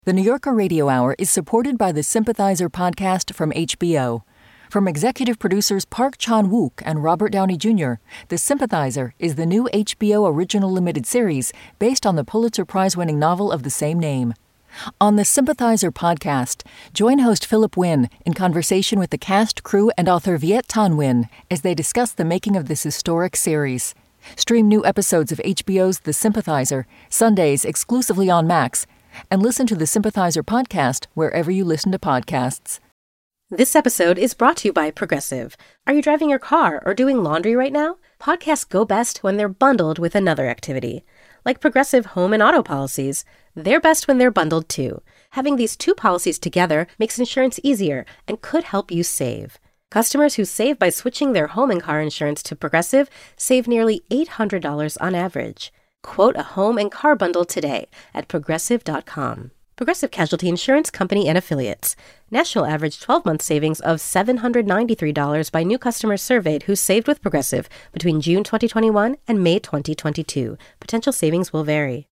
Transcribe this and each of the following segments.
The New Yorker Radio Hour is supported by the Sympathizer podcast from HBO. From executive producers Park Chan-wook and Robert Downey Jr., The Sympathizer is the new HBO original limited series based on the Pulitzer Prize-winning novel of the same name. On the Sympathizer podcast, join host Philip Wynn in conversation with the cast, crew, and author Viet Thanh Nguyen as they discuss the making of this historic series. Stream new episodes of HBO's The Sympathizer, Sundays exclusively on Max, and listen to the Sympathizer podcast wherever you listen to podcasts. This episode is brought to you by Progressive. Are you driving your car or doing laundry right now? Podcasts go best when they're bundled with another activity. Like Progressive home and auto policies, they're best when they're bundled too. Having these two policies together makes insurance easier and could help you save. Customers who save by switching their home and car insurance to Progressive save nearly $800 on average. Quote a home and car bundle today at Progressive.com. Progressive Casualty Insurance Company and Affiliates. National average 12-month savings of $793 by new customers surveyed who saved with Progressive between June 2021 and May 2022. Potential savings will vary.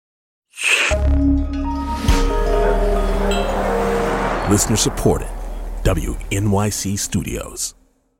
Listener supported. WNYC Studios.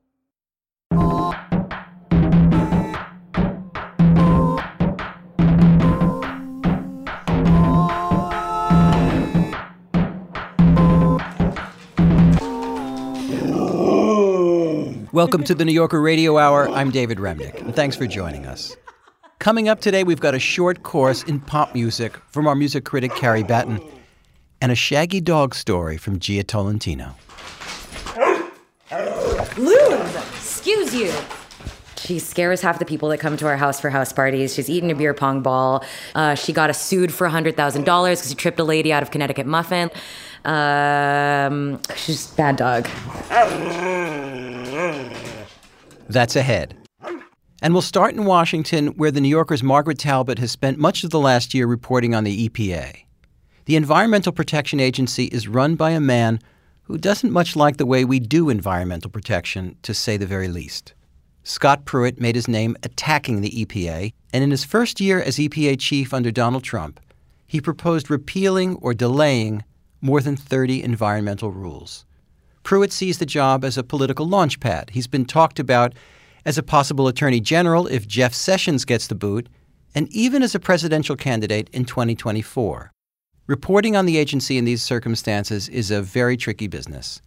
Welcome to the New Yorker Radio Hour. I'm David Remnick, and thanks for joining us. Coming up today, we've got a short course in pop music from our music critic Carrie Batten and a shaggy dog story from Gia Tolentino. Loons! Excuse you! She scares half the people that come to our house for house parties. She's eaten a beer pong ball. She got us sued for $100,000 because she tripped a lady out of Connecticut Muffin. She's a bad dog. That's ahead. And we'll start in Washington, where the New Yorker's Margaret Talbot has spent much of the last year reporting on the EPA. The Environmental Protection Agency is run by a man who doesn't much like the way we do environmental protection, to say the very least. Scott Pruitt made his name attacking the EPA, and in his first year as EPA chief under Donald Trump, he proposed repealing or delaying more than 30 environmental rules. Pruitt sees the job as a political launchpad. He's been talked about as a possible attorney general if Jeff Sessions gets the boot, and even as a presidential candidate in 2024. Reporting on the agency in these circumstances is a very tricky business.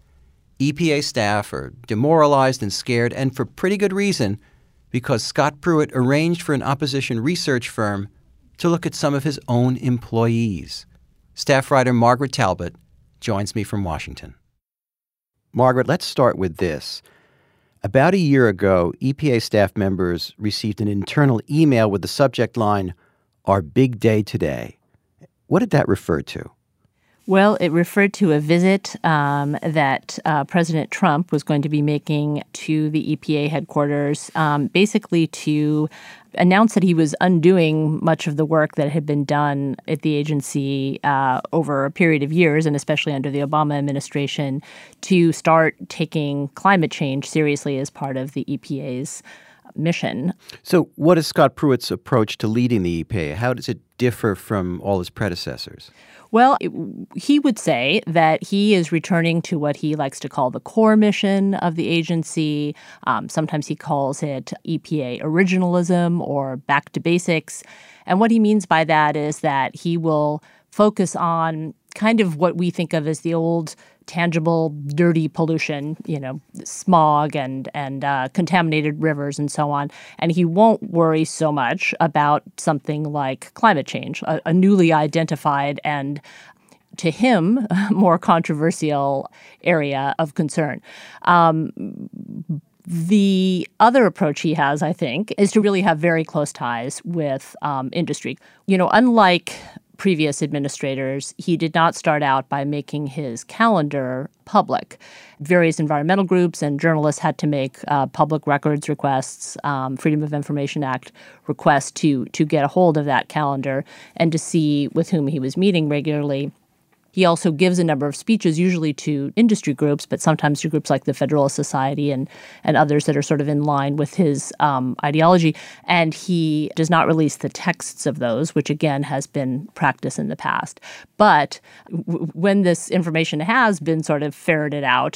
EPA staff are demoralized and scared, and for pretty good reason, because Scott Pruitt arranged for an opposition research firm to look at some of his own employees. Staff writer Margaret Talbot joins me from Washington. Margaret, let's start with this. About a year ago, EPA staff members received an internal email with the subject line, "Our big day today." What did that refer to? Well, it referred to a visit that President Trump was going to be making to the EPA headquarters, basically to announce that he was undoing much of the work that had been done at the agency over a period of years, and especially under the Obama administration, to start taking climate change seriously as part of the EPA's mission. So what is Scott Pruitt's approach to leading the EPA? How does it differ from all his predecessors? Well, he would say that he is returning to what he likes to call the core mission of the agency. Sometimes he calls it EPA originalism or back to basics. And what he means by that is that he will focus on kind of what we think of as the old tangible, dirty pollution, smog and contaminated rivers and so on. And he won't worry so much about something like climate change, a newly identified and, to him, more controversial area of concern. The other approach he has, I think, is to really have very close ties with industry. Unlike previous administrators, he did not start out by making his calendar public. Various environmental groups and journalists had to make public records requests, Freedom of Information Act requests to get a hold of that calendar and to see with whom he was meeting regularly. He also gives a number of speeches, usually to industry groups, but sometimes to groups like the Federalist Society and others that are sort of in line with his ideology. And he does not release the texts of those, which again has been practice in the past. But when this information has been sort of ferreted out,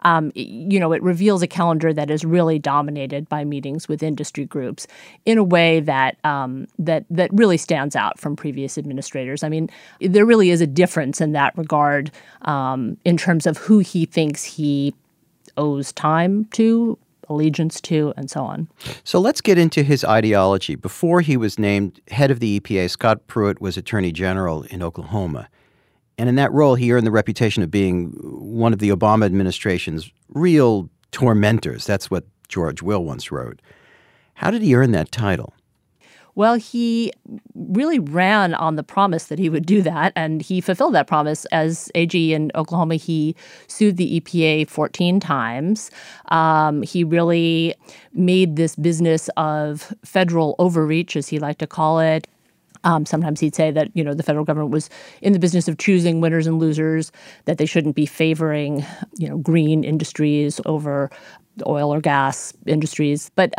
it reveals a calendar that is really dominated by meetings with industry groups in a way that that really stands out from previous administrators. I mean, there really is a difference in that regard in terms of who he thinks he owes time to, allegiance to, and so on. So let's get into his ideology. Before he was named head of the EPA, Scott Pruitt was Attorney General in Oklahoma. And in that role, he earned the reputation of being one of the Obama administration's real tormentors. That's what George Will once wrote. How did he earn that title? Well, he really ran on the promise that he would do that, and he fulfilled that promise. As AG in Oklahoma, he sued the EPA 14 times. He really made this business of federal overreach, as he liked to call it. Sometimes he'd say that, the federal government was in the business of choosing winners and losers, that they shouldn't be favoring, green industries over oil or gas industries. But,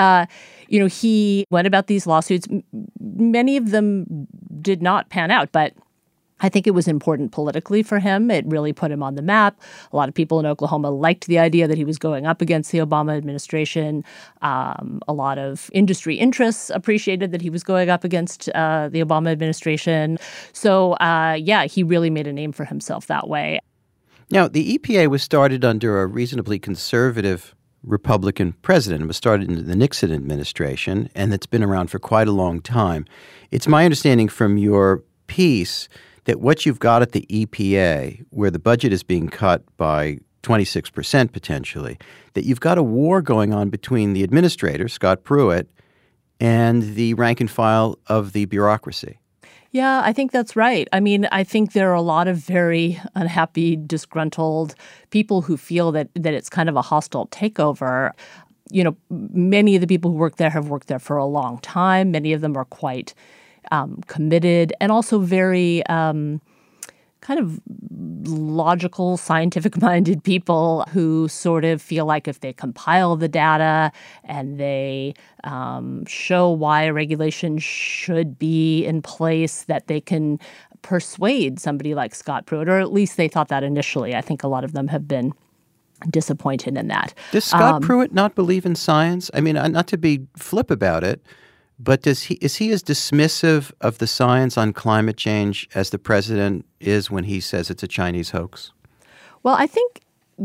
he went about these lawsuits. Many of them did not pan out, but I think it was important politically for him. It really put him on the map. A lot of people in Oklahoma liked the idea that he was going up against the Obama administration. A lot of industry interests appreciated that he was going up against the Obama administration. So, he really made a name for himself that way. Now, the EPA was started under a reasonably conservative Republican president. It was started in the Nixon administration, and it's been around for quite a long time. It's my understanding from your piece that what you've got at the EPA, where the budget is being cut by 26% potentially, that you've got a war going on between the administrator, Scott Pruitt, and the rank and file of the bureaucracy. Yeah, I think that's right. I mean, I think there are a lot of very unhappy, disgruntled people who feel that it's kind of a hostile takeover. Many of the people who work there have worked there for a long time. Many of them are quite committed and also very kind of logical, scientific-minded people who sort of feel like if they compile the data and they show why a regulation should be in place, that they can persuade somebody like Scott Pruitt, or at least they thought that initially. I think a lot of them have been disappointed in that. Does Scott Pruitt not believe in science? I mean, not to be flip about it, but is he as dismissive of the science on climate change as the president is when he says it's a Chinese hoax? Well, I think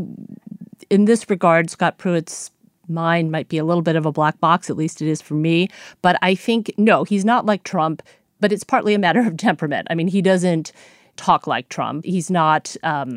in this regard, Scott Pruitt's mind might be a little bit of a black box, at least it is for me. But I think, no, he's not like Trump, but it's partly a matter of temperament. I mean, he doesn't talk like Trump. He's not...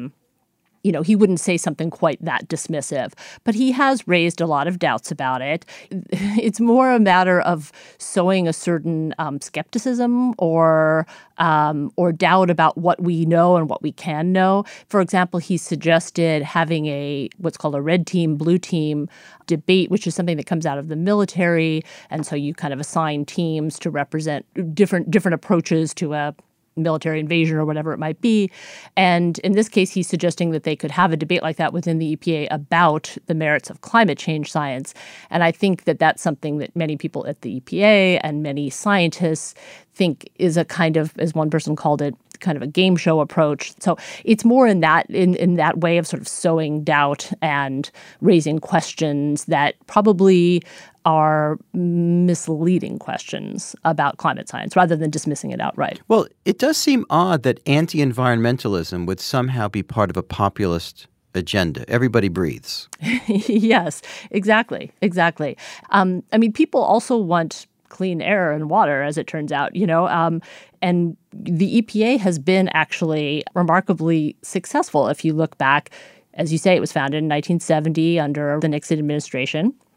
he wouldn't say something quite that dismissive, but he has raised a lot of doubts about it. It's more a matter of sowing a certain skepticism or doubt about what we know and what we can know. For example, he suggested having what's called a red team, blue team debate, which is something that comes out of the military, and so you kind of assign teams to represent different approaches to a military invasion or whatever it might be. And in this case, he's suggesting that they could have a debate like that within the EPA about the merits of climate change science. And I think that that's something that many people at the EPA and many scientists think is a kind of, as one person called it, kind of a game show approach. So it's more in that way of sort of sowing doubt and raising questions that probably are misleading questions about climate science rather than dismissing it outright. Well, it does seem odd that anti-environmentalism would somehow be part of a populist agenda. Everybody breathes. Yes, exactly. I mean, people also want clean air and water, as it turns out, and the EPA has been actually remarkably successful. If you look back, as you say, it was founded in 1970 under the Nixon administration.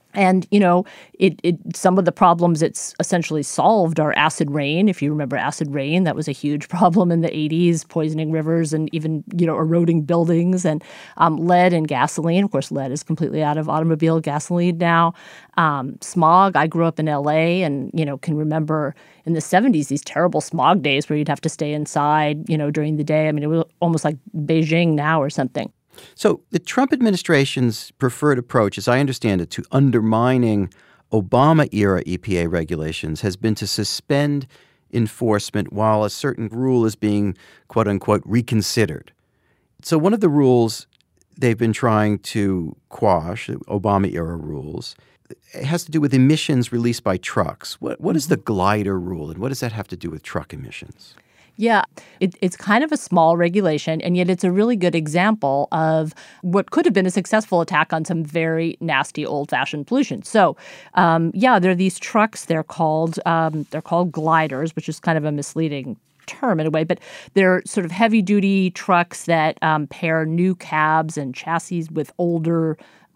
And, some of the problems it's essentially solved are acid rain. If you remember acid rain, that was a huge problem in the 80s, poisoning rivers and even, eroding buildings, and lead and gasoline. Of course, lead is completely out of automobile gasoline now. Smog. I grew up in L.A. and, can remember in the 70s these terrible smog days where you'd have to stay inside, during the day. I mean, it was almost like Beijing now or something. So the Trump administration's preferred approach, as I understand it, to undermining Obama-era EPA regulations has been to suspend enforcement while a certain rule is being, quote-unquote, reconsidered. So one of the rules they've been trying to quash, the Obama-era rules, has to do with emissions released by trucks. What is the glider rule, and what does that have to do with truck emissions? Yeah, it's kind of a small regulation, and yet it's a really good example of what could have been a successful attack on some very nasty old-fashioned pollution. So, there are these trucks. They're called gliders, which is kind of a misleading term in a way, but they're sort of heavy-duty trucks that pair new cabs and chassis with older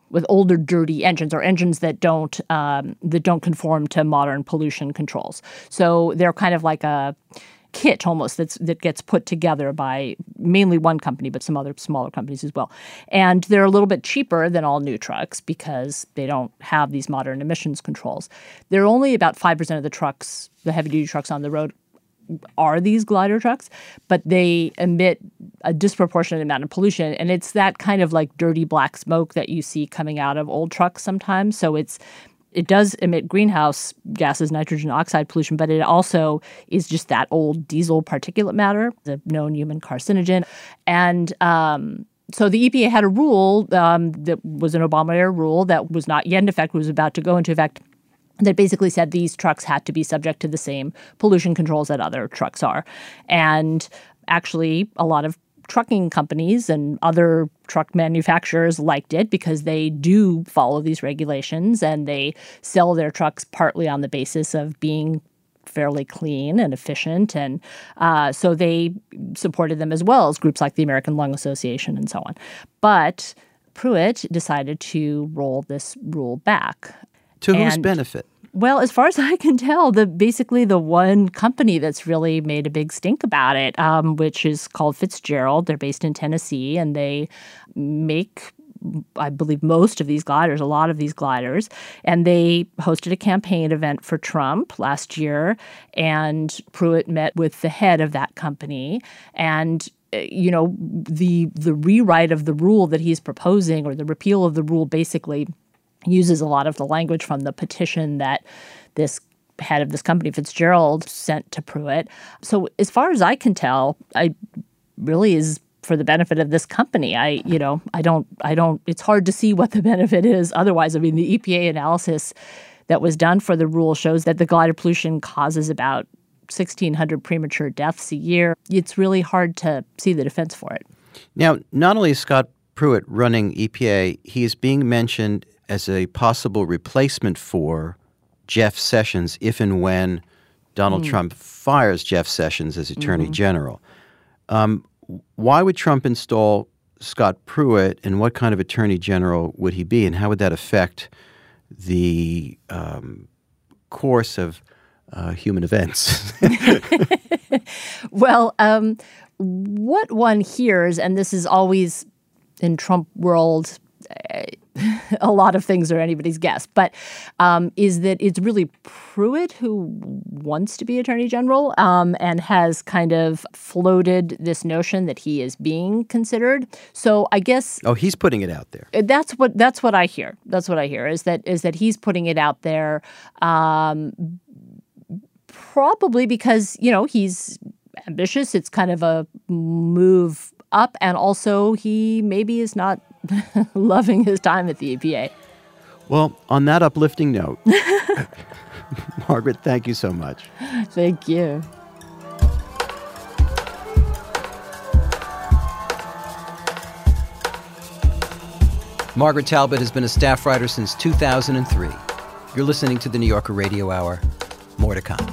dirty engines, or engines that don't conform to modern pollution controls. So they're kind of like a kit almost that gets put together by mainly one company, but some other smaller companies as well. And they're a little bit cheaper than all new trucks because they don't have these modern emissions controls. They're only about 5% of the trucks, the heavy-duty trucks on the road, are these glider trucks, but they emit a disproportionate amount of pollution. And it's that kind of like dirty black smoke that you see coming out of old trucks sometimes. So it does emit greenhouse gases, nitrogen oxide pollution, but it also is just that old diesel particulate matter, the known human carcinogen. And so the EPA had a rule that was an Obama-era rule that was not yet in effect, was about to go into effect, that basically said these trucks had to be subject to the same pollution controls that other trucks are. And actually, a lot of trucking companies and other truck manufacturers liked it because they do follow these regulations and they sell their trucks partly on the basis of being fairly clean and efficient. And so they supported them as well as groups like the American Lung Association and so on. But Pruitt decided to roll this rule back. To whose benefit? Well, as far as I can tell, basically the one company that's really made a big stink about it, which is called Fitzgerald. They're based in Tennessee, and they make, I believe, most of these gliders, a lot of these gliders. And they hosted a campaign event for Trump last year, and Pruitt met with the head of that company. And the rewrite of the rule that he's proposing, or the repeal of the rule, basically uses a lot of the language from the petition that this head of this company, Fitzgerald, sent to Pruitt. So as far as I can tell, I really is for the benefit of this company. I don't, it's hard to see what the benefit is otherwise. I mean, the EPA analysis that was done for the rule shows that the glider pollution causes about 1,600 premature deaths a year. It's really hard to see the defense for it. Now, not only is Scott Pruitt running EPA, he is being mentioned as a possible replacement for Jeff Sessions if and when Donald Trump fires Jeff Sessions as Attorney General. Why would Trump install Scott Pruitt, and what kind of Attorney General would he be, and how would that affect the course of human events? Well, what one hears, and this is always in Trump world, a lot of things are anybody's guess, but is that it's really Pruitt who wants to be Attorney General and has kind of floated this notion that he is being considered. So I guess he's putting it out there. That's what I hear. That's what I hear is that he's putting it out there, probably because he's ambitious. It's kind of a move up, and also he maybe is not loving his time at the EPA. Well, on that uplifting note, Margaret, thank you so much. Thank you. Margaret Talbot has been a staff writer since 2003. You're listening to the New Yorker Radio Hour. More to come.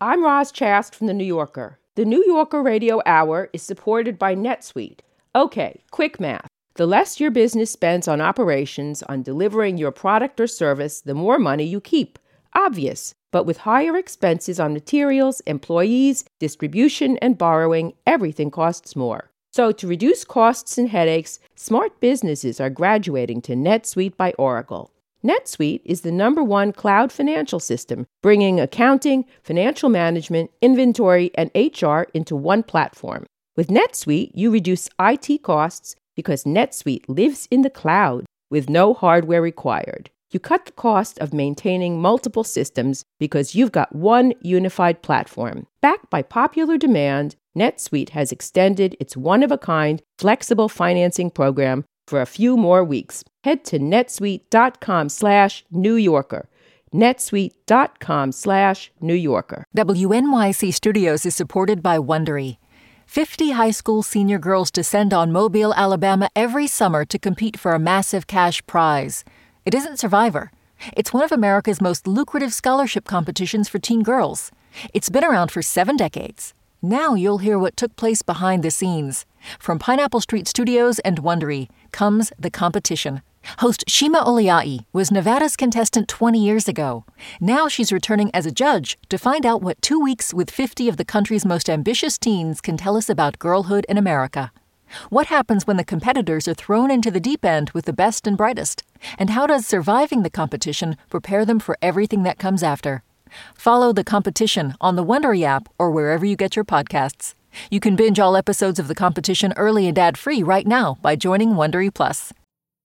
I'm Roz Chast from The New Yorker. The New Yorker Radio Hour is supported by NetSuite. Okay, quick math. The less your business spends on operations, on delivering your product or service, the more money you keep. Obvious. But with higher expenses on materials, employees, distribution, and borrowing, everything costs more. So to reduce costs and headaches, smart businesses are graduating to NetSuite by Oracle. NetSuite is the #1 cloud financial system, bringing accounting, financial management, inventory, and HR into one platform. With NetSuite, you reduce IT costs because NetSuite lives in the cloud with no hardware required. You cut the cost of maintaining multiple systems because you've got one unified platform. Backed by popular demand, NetSuite has extended its one-of-a-kind flexible financing program for a few more weeks. Head to netsuite.com/New Yorker. netsuite.com/New Yorker. WNYC Studios is supported by Wondery. 50 high school senior girls descend on Mobile, Alabama every summer to compete for a massive cash prize. It isn't Survivor. It's one of America's most lucrative scholarship competitions for teen girls. It's been around for 7 decades. Now you'll hear what took place behind the scenes. From Pineapple Street Studios and Wondery comes The Competition. Host Shima Oliai was Nevada's contestant 20 years ago. Now she's returning as a judge to find out what 2 weeks with 50 of the country's most ambitious teens can tell us about girlhood in America. What happens when the competitors are thrown into the deep end with the best and brightest? And how does surviving the competition prepare them for everything that comes after? Follow The Competition on the Wondery app or wherever you get your podcasts. You can binge all episodes of The Competition early and ad-free right now by joining Wondery Plus.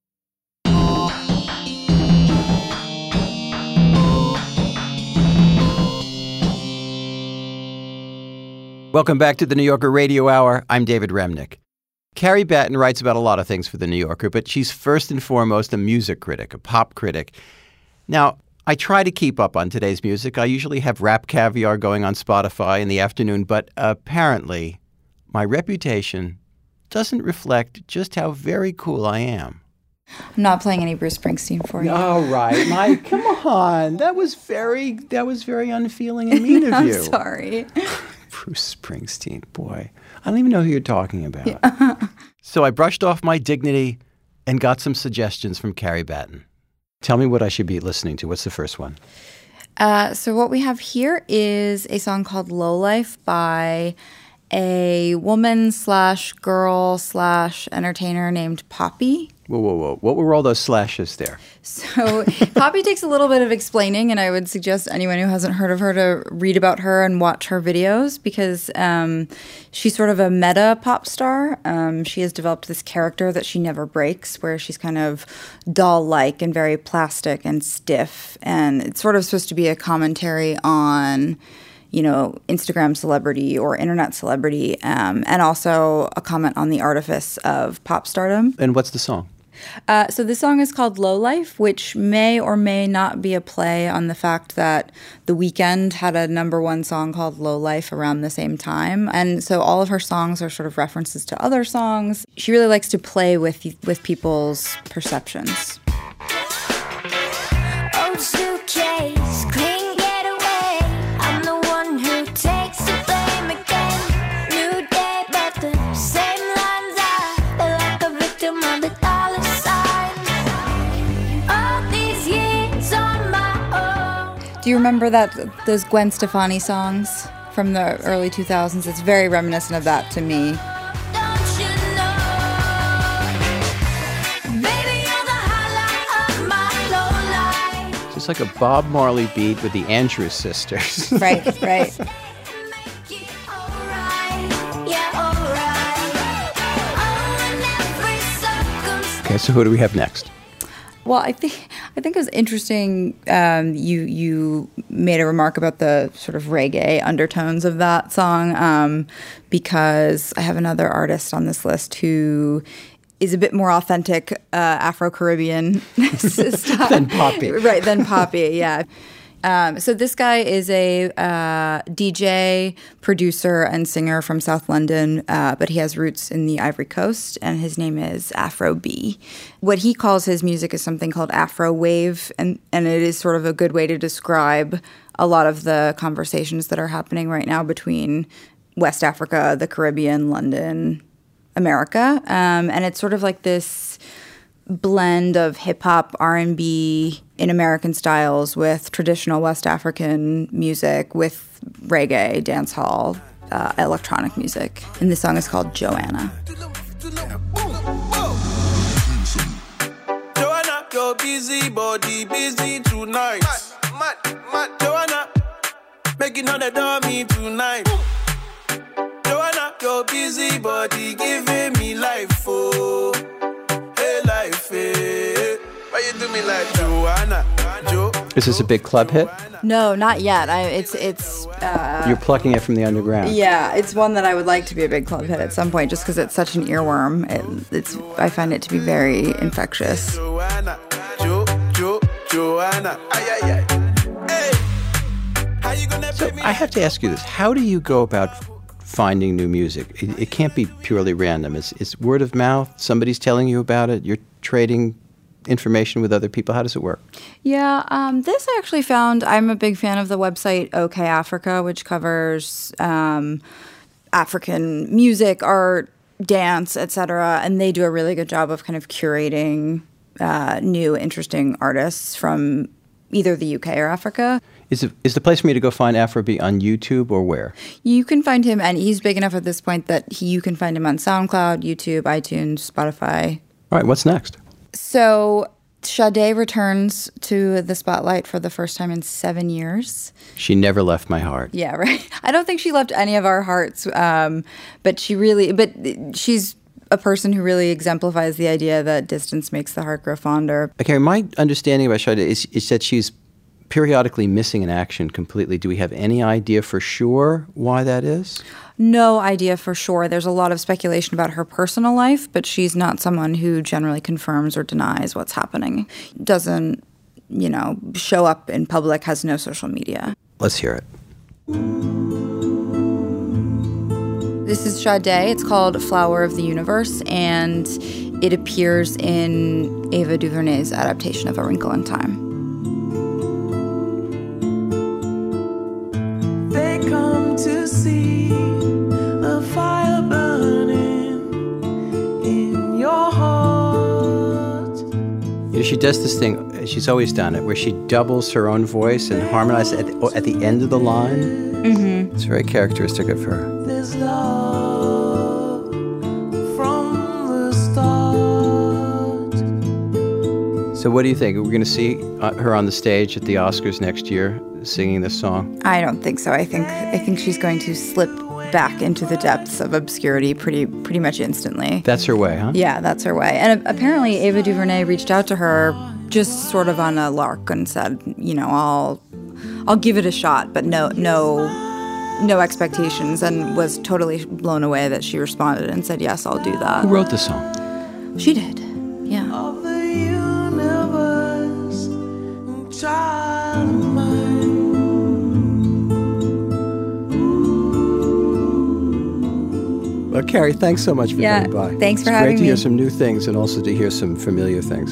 Welcome back to the New Yorker Radio Hour. I'm David Remnick. Carrie Batten writes about a lot of things for the New Yorker, but she's first and foremost a music critic, a pop critic. Now, I try to keep up on today's music. I usually have Rap Caviar going on Spotify in the afternoon, but apparently my reputation doesn't reflect just how very cool I am. I'm not playing any Bruce Springsteen for you. All right, Mike, come on. That was very unfeeling and mean of you. I'm sorry. Bruce Springsteen, boy. I don't even know who you're talking about. Yeah. So I brushed off my dignity and got some suggestions from Carrie Batten. Tell me what I should be listening to. What's the first one? So what we have here is a song called Lowlife by a woman/girl/entertainer named Poppy. Whoa. What were all those slashes there? So Poppy takes a little bit of explaining, and I would suggest anyone who hasn't heard of her to read about her and watch her videos because she's sort of a meta pop star. She has developed this character that she never breaks, where she's kind of doll-like and very plastic and stiff. And it's sort of supposed to be a commentary on, you know, Instagram celebrity or internet celebrity, and also a comment on the artifice of pop stardom. And what's the song? So this song is called Lowlife, which may or may not be a play on the fact that The Weeknd had a #1 song called Lowlife around the same time. And so all of her songs are sort of references to other songs. She really likes to play with people's perceptions. Old suitcase, clean getaway. I'm the one who takes the blame again. New day, but the same lines. I feel like a victim of the dollar signs. All these years on my own. Do you remember those Gwen Stefani songs from the early 2000s? It's very reminiscent of that to me. Don't you know? Baby, you're the highlight of my low life. It's like a Bob Marley beat with the Andrews Sisters. Right. Make it alright. Yeah, alright. Oh, in every circumstance. Okay, so who do we have next? Well, I think it was interesting. You made a remark about the sort of reggae undertones of that song, because I have another artist on this list who is a bit more authentic Afro-Caribbean style. Than Poppy. Right, than Poppy, yeah. So this guy is a DJ, producer, and singer from South London, but he has roots in the Ivory Coast, and his name is Afro B. What he calls his music is something called Afro Wave, and it is sort of a good way to describe a lot of the conversations that are happening right now between West Africa, the Caribbean, London, America. And it's sort of like this blend of hip-hop, R&B in American styles with traditional West African music, with reggae, dancehall, electronic music. And this song is called Joanna. Joanna, your busy body busy tonight. Mad. Joanna, making all the dummy tonight. Joanna, your busy body giving me life, oh. Hey, life, hey. Why you do me like Joanna? Is this a big club hit? No, not yet. You're plucking it from the underground. Yeah, it's one that I would like to be a big club hit at some point, just because it's such an earworm. I find it to be very infectious. Joanna, Joanna, ay. Hey, how you gonna So I have to ask you this. How do you go about finding new music? It can't be purely random. It's word of mouth. Somebody's telling you about it. You're trading information with other people. How does it work? Yeah, this I actually found. I'm a big fan of the website OK Africa, which covers African music, art, dance, etc. And they do a really good job of kind of curating new, interesting artists from either the UK or Africa. Is the place for me to go find Afrobeat on YouTube or where? You can find him, and he's big enough at this point that you can find him on SoundCloud, YouTube, iTunes, Spotify. All right, what's next? So Sade returns to the spotlight for the first time in 7 years. She never left my heart. Yeah, right. I don't think she left any of our hearts, but she's a person who really exemplifies the idea that distance makes the heart grow fonder. Okay, my understanding about Sade is that she's periodically missing in action completely. Do we have any idea for sure why that is? No idea for sure. There's a lot of speculation about her personal life, but she's not someone who generally confirms or denies what's happening. Doesn't, show up in public, has no social media. Let's hear it. This is Sade. It's called Flower of the Universe, and it appears in Ava DuVernay's adaptation of A Wrinkle in Time. They come to see a fire burning in your heart. She does this thing, she's always done it, where she doubles her own voice and harmonizes at the end of the line. Mm-hmm. It's very characteristic of her. There's love from the start. So what do you think? We're going to see her on the stage at the Oscars next year singing this song? I don't think so. I think she's going to slip back into the depths of obscurity pretty much instantly. That's her way, huh? Yeah, that's her way. And apparently Ava DuVernay reached out to her just sort of on a lark and said, I'll give it a shot, but no expectations, and was totally blown away that she responded and said, yes, I'll do that. Who wrote the song? She did, yeah. Of the universe, child of mine. Well, Carrie, thanks so much for coming by. Thanks for having me. It's great to hear some new things and also to hear some familiar things.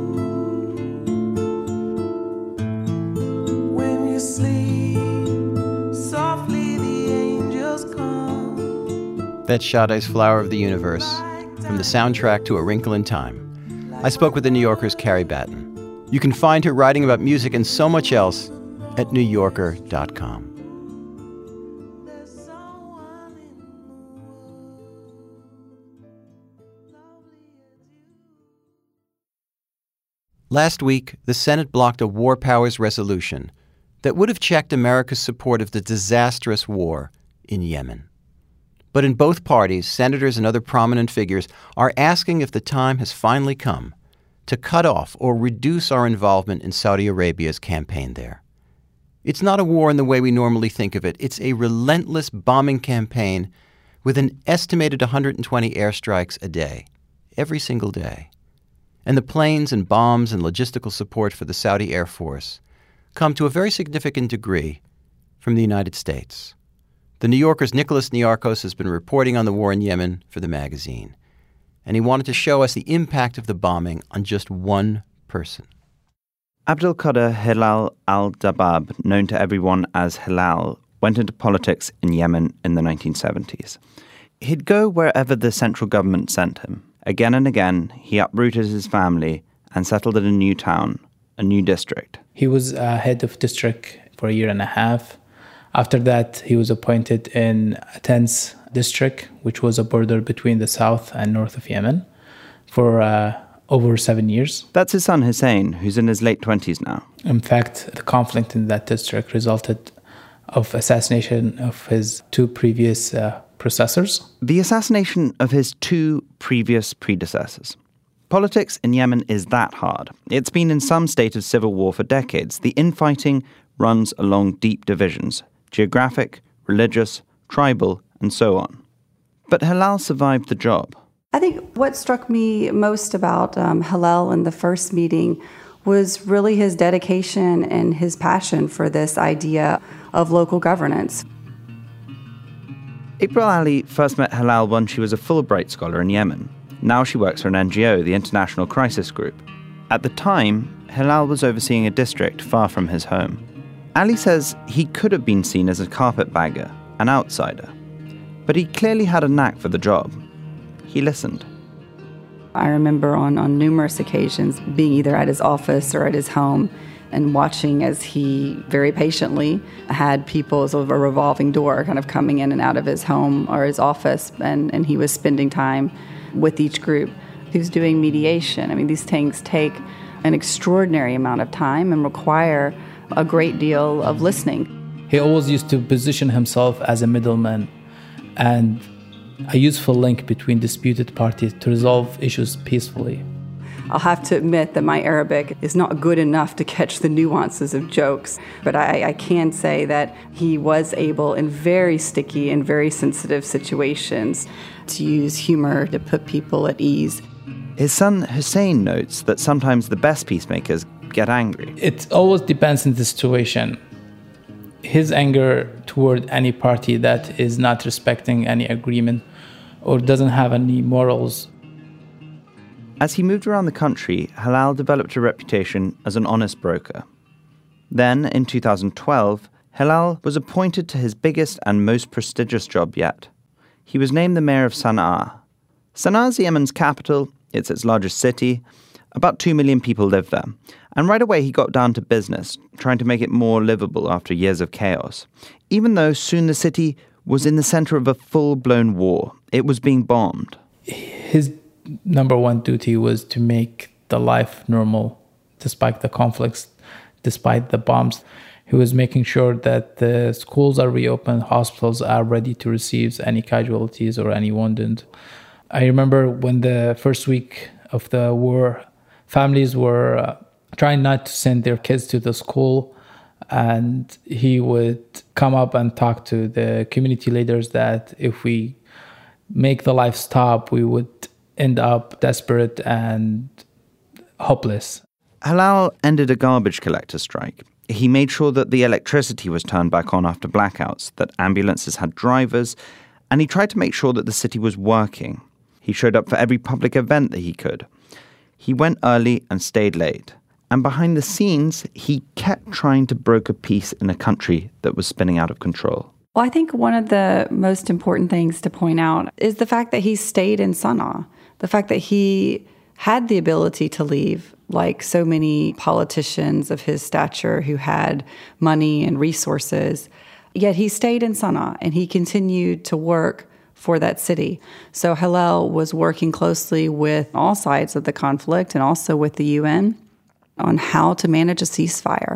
When you sleep, softly the angels come. That's Sade's Flower of the Universe, from the soundtrack to A Wrinkle in Time. I spoke with the New Yorker's Carrie Batten. You can find her writing about music and so much else at NewYorker.com. Last week, the Senate blocked a War Powers resolution that would have checked America's support of the disastrous war in Yemen. But in both parties, senators and other prominent figures are asking if the time has finally come to cut off or reduce our involvement in Saudi Arabia's campaign there. It's not a war in the way we normally think of it. It's a relentless bombing campaign with an estimated 120 airstrikes a day, every single day. And the planes and bombs and logistical support for the Saudi Air Force come to a very significant degree from the United States. The New Yorker's Nicholas Niarchos has been reporting on the war in Yemen for the magazine, and he wanted to show us the impact of the bombing on just one person. Abdulkader Hilal al-Dabab, known to everyone as Hilal, went into politics in Yemen in the 1970s. He'd go wherever the central government sent him. Again and again, he uprooted his family and settled in a new town, a new district. He was head of district for a year and a half. After that, he was appointed in Tens district, which was a border between the south and north of Yemen, for over 7 years. That's his son Hussein, who's in his late 20s now. In fact, the conflict in that district resulted of assassination of his two previous predecessors. The assassination of his two previous predecessors. Politics in Yemen is that hard. It's been in some state of civil war for decades. The infighting runs along deep divisions, geographic, religious, tribal, and so on. But Hilal survived the job. I think what struck me most about Hilal in the first meeting was really his dedication and his passion for this idea of local governance. April Ali first met Hilal when she was a Fulbright scholar in Yemen. Now she works for an NGO, the International Crisis Group. At the time, Hilal was overseeing a district far from his home. Ali says he could have been seen as a carpetbagger, an outsider. But he clearly had a knack for the job. He listened. I remember on numerous occasions being either at his office or at his home and watching as he very patiently had people, sort of a revolving door kind of coming in and out of his home or his office, and he was spending time with each group. He was doing mediation. I mean, these things take an extraordinary amount of time and require a great deal of listening. He always used to position himself as a middleman and a useful link between disputed parties to resolve issues peacefully. I'll have to admit that my Arabic is not good enough to catch the nuances of jokes, but I can say that he was able in very sticky and very sensitive situations to use humor to put people at ease. His son Hussein notes that sometimes the best peacemakers get angry. It always depends on the situation. His anger toward any party that is not respecting any agreement or doesn't have any morals. As he moved around the country, Hilal developed a reputation as an honest broker. Then, in 2012, Hilal was appointed to his biggest and most prestigious job yet. He was named the mayor of Sana'a. Sana'a is Yemen's capital. It's its largest city. About 2 million people live there. And right away he got down to business, trying to make it more livable after years of chaos. Even though soon the city was in the center of a full-blown war. It was being bombed. His number one duty was to make the life normal, despite the conflicts, despite the bombs. He was making sure that the schools are reopened, hospitals are ready to receive any casualties or any wounded. I remember when the first week of the war, families were trying not to send their kids to the school, and he would come up and talk to the community leaders that if we make the life stop, we would end up desperate and hopeless. Hilal ended a garbage collector strike. He made sure that the electricity was turned back on after blackouts, that ambulances had drivers, and he tried to make sure that the city was working. He showed up for every public event that he could. He went early and stayed late. And behind the scenes, he kept trying to broker peace in a country that was spinning out of control. Well, I think one of the most important things to point out is the fact that he stayed in Sana'a, the fact that he had the ability to leave, like so many politicians of his stature who had money and resources. Yet he stayed in Sana'a and he continued to work for that city. So Hilal was working closely with all sides of the conflict and also with the UN on how to manage a ceasefire.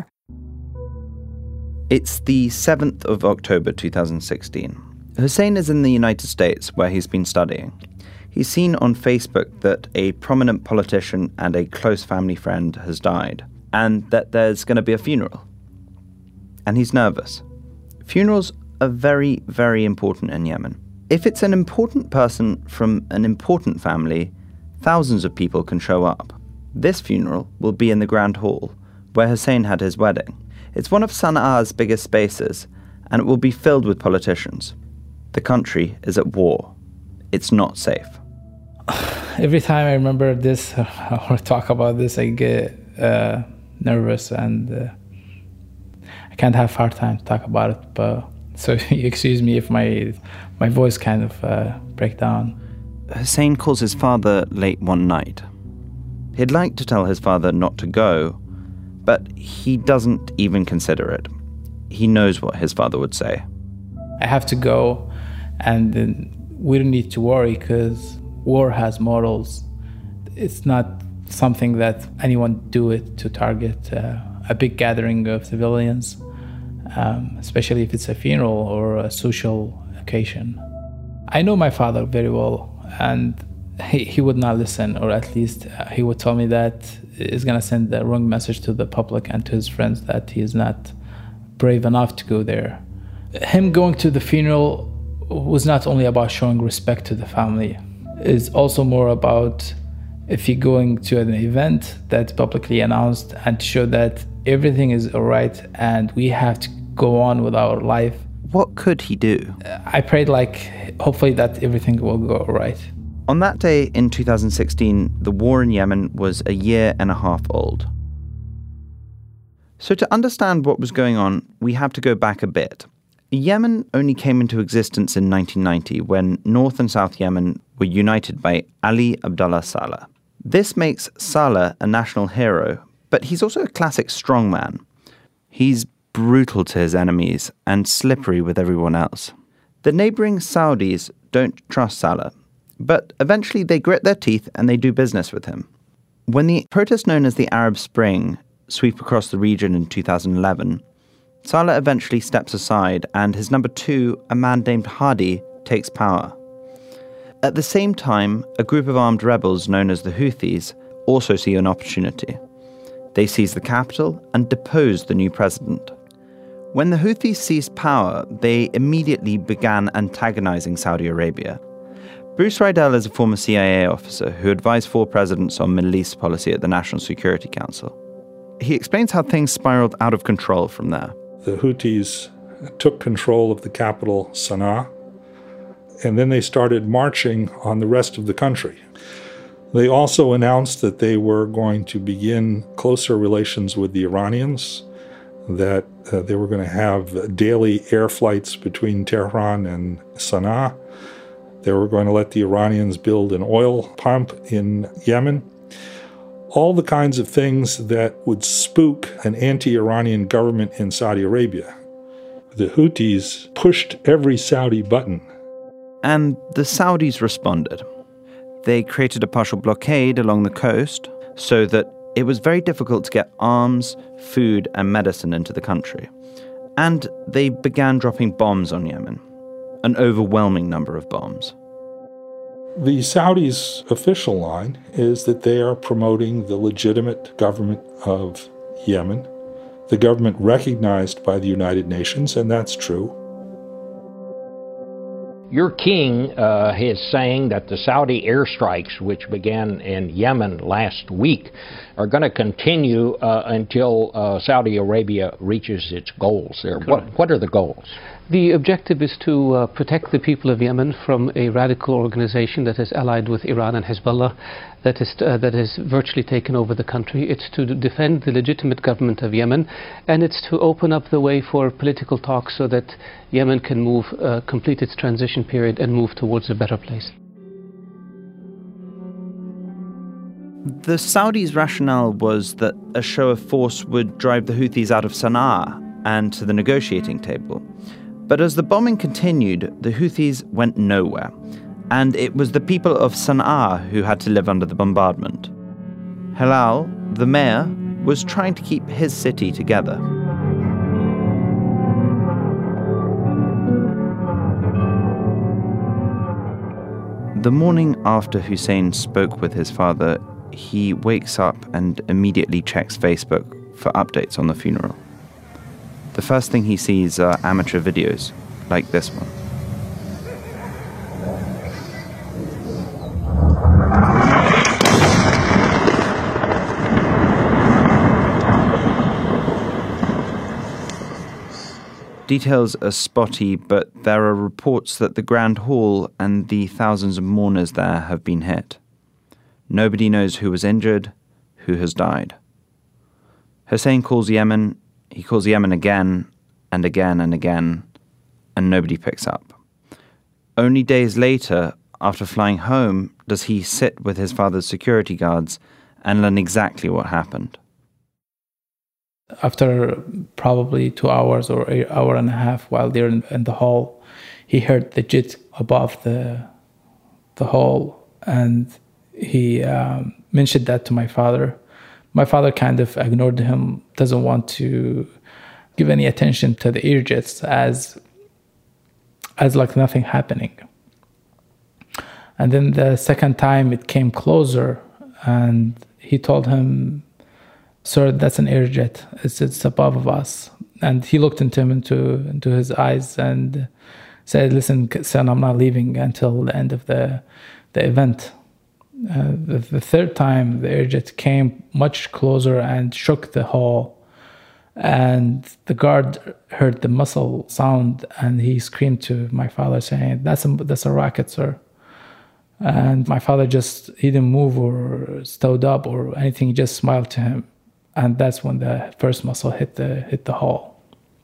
It's the 7th of October 2016. Hussein is in the United States where he's been studying. He's seen on Facebook that a prominent politician and a close family friend has died, and that there's going to be a funeral. And he's nervous. Funerals are very, very important in Yemen. If it's an important person from an important family, thousands of people can show up. This funeral will be in the Grand Hall, where Hussein had his wedding. It's one of Sana'a's biggest spaces, and it will be filled with politicians. The country is at war. It's not safe. Every time I remember this or talk about this, I get nervous, and I can't have hard time to talk about it. But so excuse me if my voice kind of break down. Hussein calls his father late one night. He'd like to tell his father not to go, but he doesn't even consider it. He knows what his father would say. I have to go, and we don't need to worry because war has morals. It's not something that anyone do it to target a big gathering of civilians, especially if it's a funeral or a social occasion. I know my father very well, and he would not listen, or at least he would tell me that he's going to send the wrong message to the public and to his friends that he is not brave enough to go there. Him going to the funeral was not only about showing respect to the family. It's also more about if you're going to an event that's publicly announced and to show that everything is all right and we have to go on with our life. What could he do? I prayed hopefully that everything will go all right. On that day in 2016, the war in Yemen was a year and a half old. So to understand what was going on, we have to go back a bit. Yemen only came into existence in 1990 when North and South Yemen were united by Ali Abdullah Saleh. This makes Saleh a national hero, but he's also a classic strongman. He's brutal to his enemies and slippery with everyone else. The neighboring Saudis don't trust Saleh, but eventually they grit their teeth and they do business with him. When the protests known as the Arab Spring sweep across the region in 2011, Saleh eventually steps aside and his number two, a man named Hadi, takes power. At the same time, a group of armed rebels known as the Houthis also see an opportunity. They seize the capital and depose the new president. When the Houthis seized power, they immediately began antagonizing Saudi Arabia. Bruce Riedel is a former CIA officer who advised 4 presidents on Middle East policy at the National Security Council. He explains how things spiraled out of control from there. The Houthis took control of the capital, Sana'a, and then they started marching on the rest of the country. They also announced that they were going to begin closer relations with the Iranians, that they were going to have daily air flights between Tehran and Sana'a. They were going to let the Iranians build an oil pump in Yemen. All the kinds of things that would spook an anti-Iranian government in Saudi Arabia. The Houthis pushed every Saudi button. And the Saudis responded. They created a partial blockade along the coast so that it was very difficult to get arms, food, and medicine into the country. And they began dropping bombs on Yemen, an overwhelming number of bombs. The Saudis' official line is that they are promoting the legitimate government of Yemen, the government recognized by the United Nations, and that's true. Your king is saying that the Saudi airstrikes, which began in Yemen last week, are going to continue until Saudi Arabia reaches its goals there. What are the goals? The objective is to protect the people of Yemen from a radical organization that is allied with Iran and Hezbollah, that has virtually taken over the country. It's to defend the legitimate government of Yemen, and it's to open up the way for political talks so that Yemen can complete its transition period and move towards a better place. The Saudis' rationale was that a show of force would drive the Houthis out of Sana'a and to the negotiating table. But as the bombing continued, the Houthis went nowhere, and it was the people of Sana'a who had to live under the bombardment. Hilal, the mayor, was trying to keep his city together. The morning after Hussein spoke with his father, he wakes up and immediately checks Facebook for updates on the funeral. The first thing he sees are amateur videos, like this one. Details are spotty, but there are reports that the Grand Hall and the thousands of mourners there have been hit. Nobody knows who was injured, who has died. Hussein calls Yemen, he calls Yemen again and again and again, and nobody picks up. Only days later, after flying home, does he sit with his father's security guards and learn exactly what happened. After probably 2 hours or an hour and a half while they're in the hall, he heard the jet above the hall, and he mentioned that to my father. My father kind of ignored him, doesn't want to give any attention to the air jets as like nothing happening. And then the second time it came closer, and he told him, "Sir, that's an air jet. It's above us." And he looked into his eyes and said, "Listen, son, I'm not leaving until the end of the event." The third time, the air jet came much closer and shook the hall. And the guard heard the missile sound, and he screamed to my father, saying, "That's a rocket, sir." And my father he didn't move or stood up or anything. He just smiled to him. And that's when the first missile hit the hall.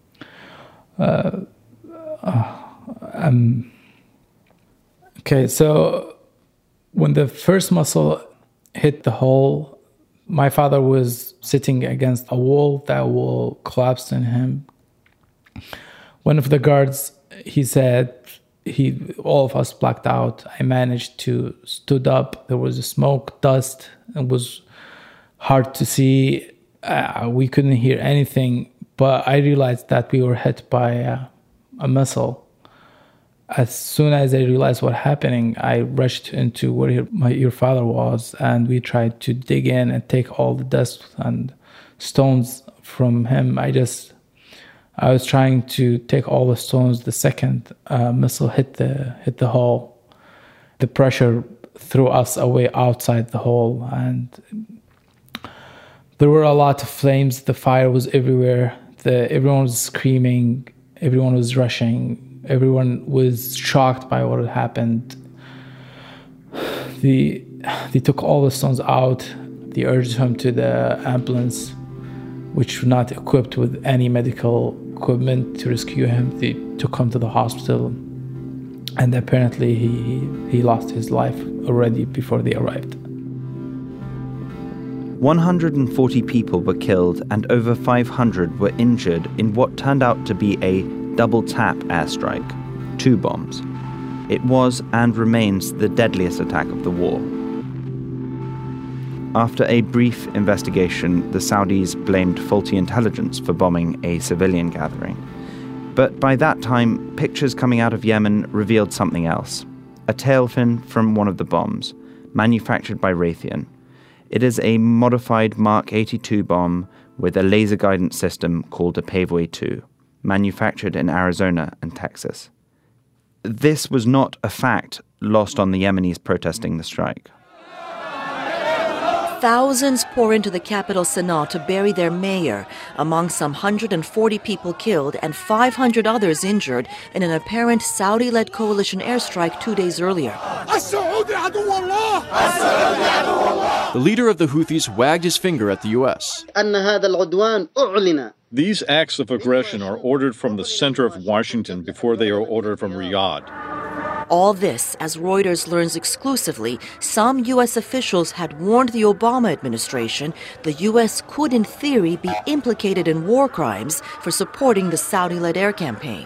Okay, so when the first missile hit the hall, my father was sitting against a wall. That wall collapsed on him. One of the guards, he said, all of us blacked out. I managed to stood up. There was smoke, dust. It was hard to see. We couldn't hear anything, but I realized that we were hit by a missile. As soon as I realized what happening, I rushed into where your father was, and we tried to dig in and take all the dust and stones from him. I was trying to take all the stones. The second missile hit the hall. The pressure threw us away outside the hall, and there were a lot of flames. The fire was everywhere. Everyone was screaming. Everyone was rushing. Everyone was shocked by what had happened. They took all the stones out. They urged him to the ambulance, which was not equipped with any medical equipment to rescue him. They took him to the hospital, and apparently he lost his life already before they arrived. 140 people were killed and over 500 were injured in what turned out to be a double-tap airstrike, 2 bombs. It was and remains the deadliest attack of the war. After a brief investigation, the Saudis blamed faulty intelligence for bombing a civilian gathering. But by that time, pictures coming out of Yemen revealed something else. A tail fin from one of the bombs, manufactured by Raytheon. It is a modified Mark 82 bomb with a laser guidance system called a Paveway 2, manufactured in Arizona and Texas. This was not a fact lost on the Yemenis protesting the strike. Thousands pour into the capital Sana'a to bury their mayor, among some 140 people killed and 500 others injured in an apparent Saudi-led coalition airstrike 2 days earlier. The leader of the Houthis wagged his finger at the U.S. These acts of aggression are ordered from the center of Washington before they are ordered from Riyadh. All this, as Reuters learns exclusively, some U.S. officials had warned the Obama administration the U.S. could, in theory, be implicated in war crimes for supporting the Saudi-led air campaign.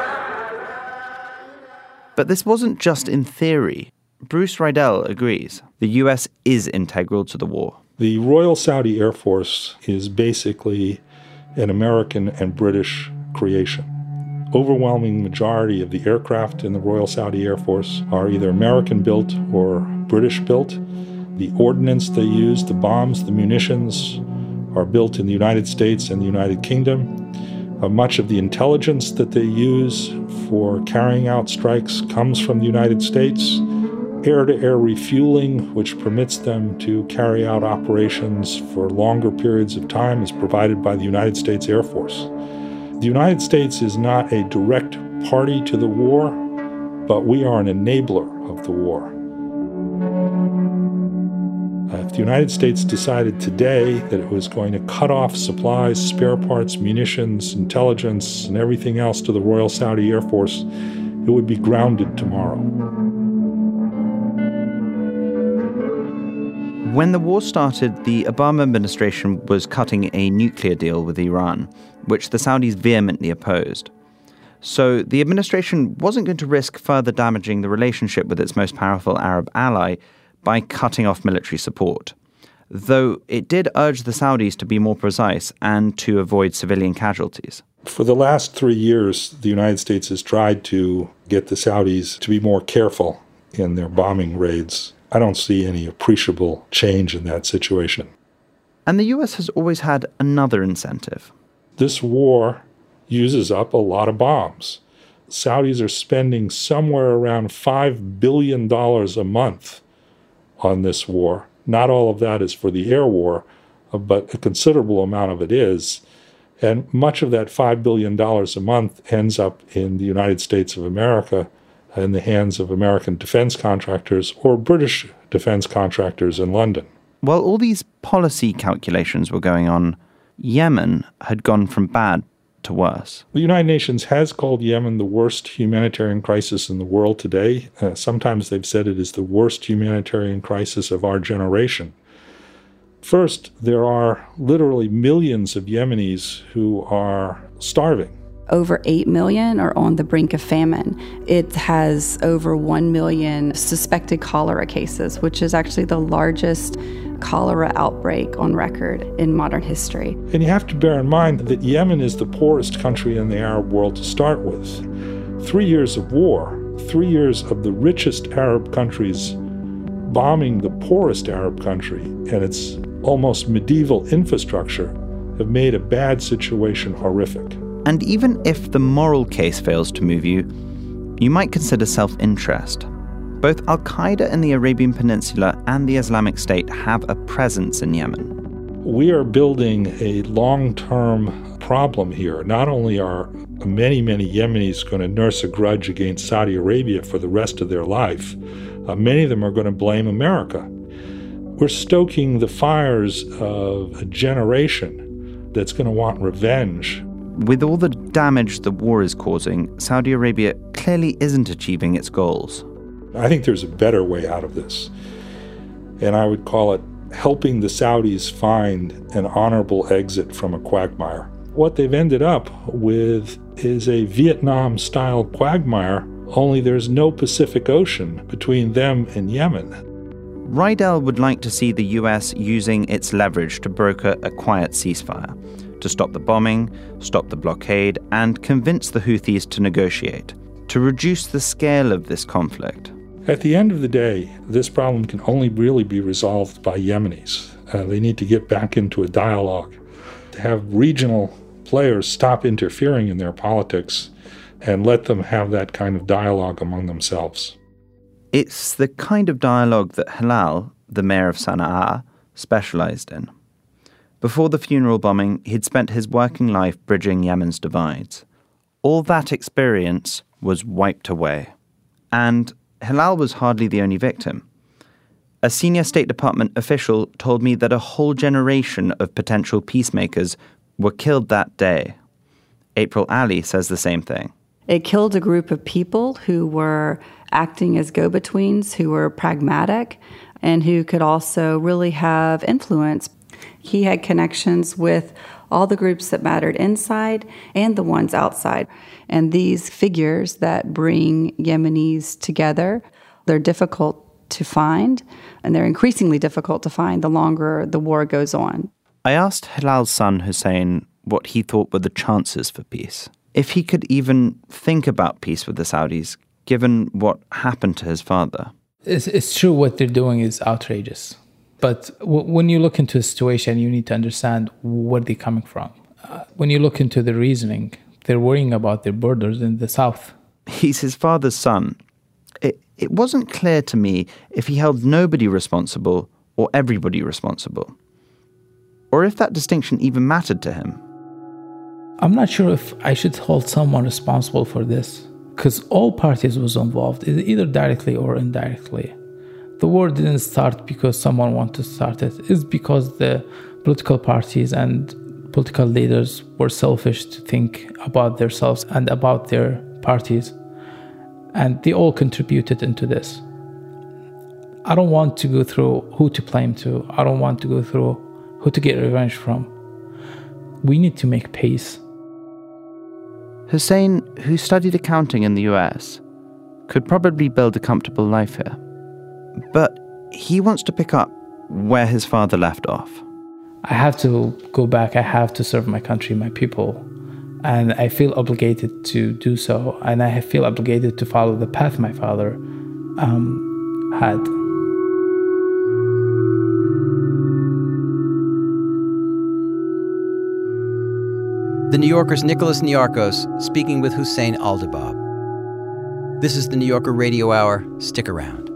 But this wasn't just in theory. Bruce Riedel agrees. The U.S. is integral to the war. The Royal Saudi Air Force is basically an American and British creation. Overwhelming majority of the aircraft in the Royal Saudi Air Force are either American-built or British-built. The ordnance they use, the bombs, the munitions are built in the United States and the United Kingdom. Much of the intelligence that they use for carrying out strikes comes from the United States. Air-to-air refueling, which permits them to carry out operations for longer periods of time, is provided by the United States Air Force. The United States is not a direct party to the war, but we are an enabler of the war. If the United States decided today that it was going to cut off supplies, spare parts, munitions, intelligence, and everything else to the Royal Saudi Air Force, it would be grounded tomorrow. When the war started, the Obama administration was cutting a nuclear deal with Iran, which the Saudis vehemently opposed. So the administration wasn't going to risk further damaging the relationship with its most powerful Arab ally by cutting off military support, though it did urge the Saudis to be more precise and to avoid civilian casualties. For the last 3 years, the United States has tried to get the Saudis to be more careful in their bombing raids. I don't see any appreciable change in that situation. And the U.S. has always had another incentive. This war uses up a lot of bombs. Saudis are spending somewhere around $5 billion a month on this war. Not all of that is for the air war, but a considerable amount of it is. And much of that $5 billion a month ends up in the United States of America, in the hands of American defense contractors or British defense contractors in London. While all these policy calculations were going on, Yemen had gone from bad to worse. The United Nations has called Yemen the worst humanitarian crisis in the world today. Sometimes they've said it is the worst humanitarian crisis of our generation. First, there are literally millions of Yemenis who are starving. Over 8 million are on the brink of famine. It has over 1 million suspected cholera cases, which is actually the largest cholera outbreak on record in modern history. And you have to bear in mind that Yemen is the poorest country in the Arab world to start with. 3 years of war, 3 years of the richest Arab countries bombing the poorest Arab country, and its almost medieval infrastructure have made a bad situation horrific. And even if the moral case fails to move you, you might consider self-interest. Both Al-Qaeda in the Arabian Peninsula and the Islamic State have a presence in Yemen. We are building a long-term problem here. Not only are many, many Yemenis going to nurse a grudge against Saudi Arabia for the rest of their life, many of them are going to blame America. We're stoking the fires of a generation that's going to want revenge. With all the damage the war is causing, Saudi Arabia clearly isn't achieving its goals. I think there's a better way out of this, and I would call it helping the Saudis find an honorable exit from a quagmire. What they've ended up with is a Vietnam-style quagmire, only there's no Pacific Ocean between them and Yemen. Rydell would like to see the US using its leverage to broker a quiet ceasefire, to stop the bombing, stop the blockade, and convince the Houthis to negotiate, to reduce the scale of this conflict. At the end of the day, this problem can only really be resolved by Yemenis. They need to get back into a dialogue, to have regional players stop interfering in their politics and let them have that kind of dialogue among themselves. It's the kind of dialogue that Hilal, the mayor of Sana'a, specialized in. Before the funeral bombing, he'd spent his working life bridging Yemen's divides. All that experience was wiped away. And Hilal was hardly the only victim. A senior State Department official told me that a whole generation of potential peacemakers were killed that day. April Ali says the same thing. It killed a group of people who were acting as go-betweens, who were pragmatic, and who could also really have influence. He had connections with all the groups that mattered inside and the ones outside. And these figures that bring Yemenis together, they're difficult to find, and they're increasingly difficult to find the longer the war goes on. I asked Hilal's son Hussein what he thought were the chances for peace. If he could even think about peace with the Saudis, given what happened to his father. It's true what they're doing is outrageous. But when you look into a situation, you need to understand where they're coming from. When you look into the reasoning, they're worrying about their borders in the south. He's his father's son. It wasn't clear to me if he held nobody responsible or everybody responsible, or if that distinction even mattered to him. I'm not sure if I should hold someone responsible for this, because all parties was involved, either directly or indirectly. The war didn't start because someone wanted to start it. It's because the political parties and political leaders were selfish to think about themselves and about their parties. And they all contributed into this. I don't want to go through who to blame to. I don't want to go through who to get revenge from. We need to make peace. Hussein, who studied accounting in the US, could probably build a comfortable life here. But he wants to pick up where his father left off. I have to go back. I have to serve my country, my people. And I feel obligated to do so. And I feel obligated to follow the path my father had. The New Yorker's Nicholas Niarchos speaking with Hussein Aldabab. This is the New Yorker Radio Hour. Stick around.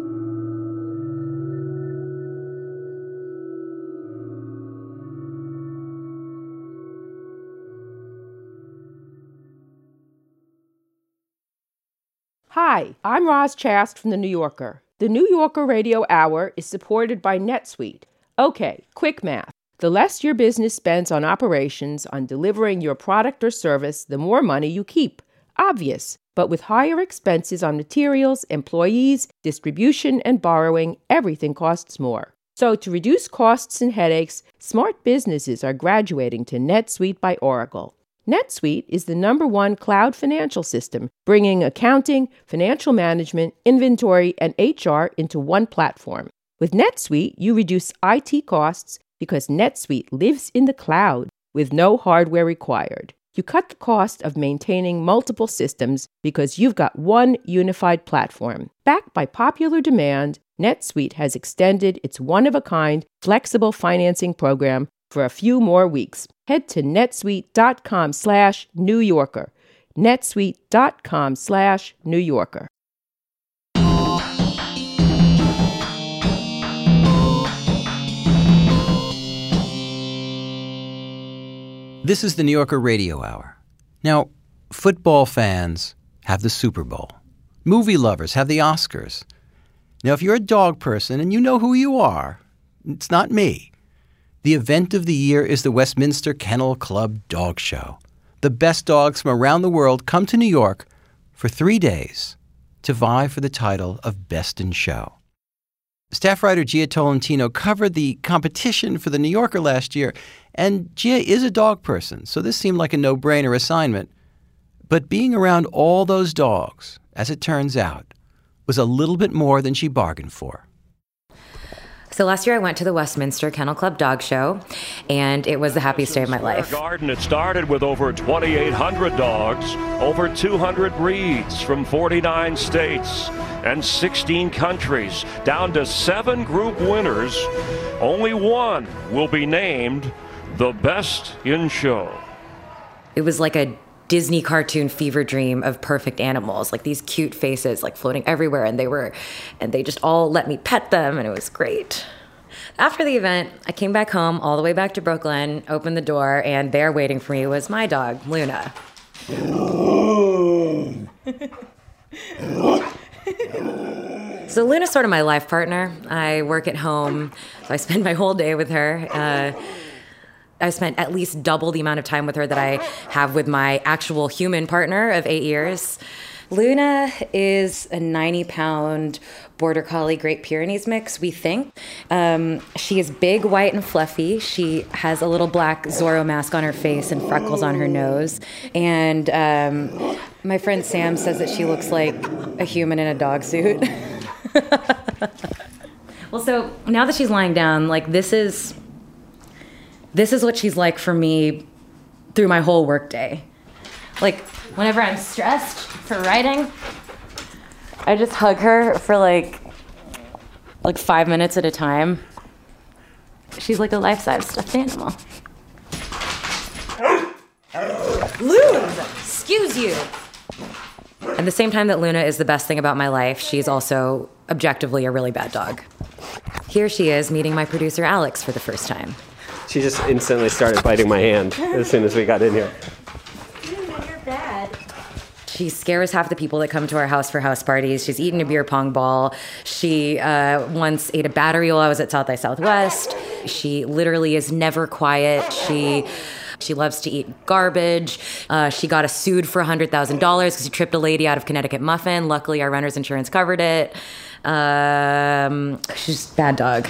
Hi, I'm Roz Chast from The New Yorker. The New Yorker Radio Hour is supported by NetSuite. Okay, quick math. The less your business spends on operations, on delivering your product or service, the more money you keep. Obvious. But with higher expenses on materials, employees, distribution, and borrowing, everything costs more. So to reduce costs and headaches, smart businesses are graduating to NetSuite by Oracle. NetSuite is the #1 cloud financial system, bringing accounting, financial management, inventory, and HR into one platform. With NetSuite, you reduce IT costs because NetSuite lives in the cloud with no hardware required. You cut the cost of maintaining multiple systems because you've got one unified platform. Backed by popular demand, NetSuite has extended its one-of-a-kind flexible financing program for a few more weeks. Head to netsuite.com/New Yorker. netsuite.com/New Yorker. This is the New Yorker Radio Hour. Now, football fans have the Super Bowl. Movie lovers have the Oscars. Now, if you're a dog person and you know who you are, it's not me. The event of the year is the Westminster Kennel Club Dog Show. The best dogs from around the world come to New York for 3 days to vie for the title of Best in Show. Staff writer Gia Tolentino covered the competition for the New Yorker last year, and Gia is a dog person, so this seemed like a no-brainer assignment. But being around all those dogs, as it turns out, was a little bit more than she bargained for. So last year I went to the Westminster Kennel Club Dog Show, and it was the happiest day of my life. Garden, it started with over 2,800 dogs, over 200 breeds from 49 states and 16 countries, down to 7 group winners. Only one will be named the Best in Show. It was like a Disney cartoon fever dream of perfect animals, like these cute faces like floating everywhere, and they just all let me pet them, and it was great. After the event, I came back home all the way back to Brooklyn, opened the door, and there waiting for me was my dog, Luna. So Luna's sort of my life partner. I work at home, so I spend my whole day with her. I spent at least double the amount of time with her that I have with my actual human partner of 8 years. Luna is a 90-pound Border Collie Great Pyrenees mix, we think. She is big, white, and fluffy. She has a little black Zorro mask on her face and freckles on her nose. And my friend Sam says that she looks like a human in a dog suit. Well, so now that she's lying down, like this is what she's like for me through my whole workday. Like, whenever I'm stressed for writing, I just hug her for like 5 minutes at a time. She's like a life-size stuffed animal. Luna, excuse you. At the same time that Luna is the best thing about my life, she's also objectively a really bad dog. Here she is meeting my producer Alex for the first time. She just instantly started biting my hand as soon as we got in here. Luna, you're bad. She scares half the people that come to our house for house parties. She's eaten a beer pong ball. She once ate a battery while I was at South by Southwest. She literally is never quiet. She loves to eat garbage. She got us sued for $100,000 because she tripped a lady out of Connecticut Muffin. Luckily, our renter's insurance covered it. She's a bad dog.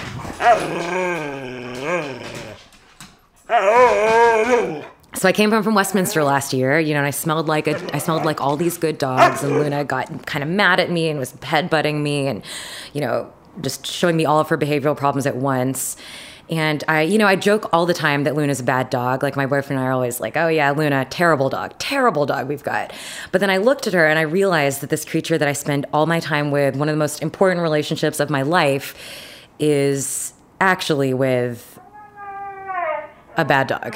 So I came home from Westminster last year, and I smelled like all these good dogs, and Luna got kind of mad at me and was headbutting me and, just showing me all of her behavioral problems at once. And I joke all the time that Luna's a bad dog. Like, my boyfriend and I are always like, oh yeah, Luna, terrible dog we've got. But then I looked at her and I realized that this creature that I spend all my time with, one of the most important relationships of my life, is actually with a bad dog.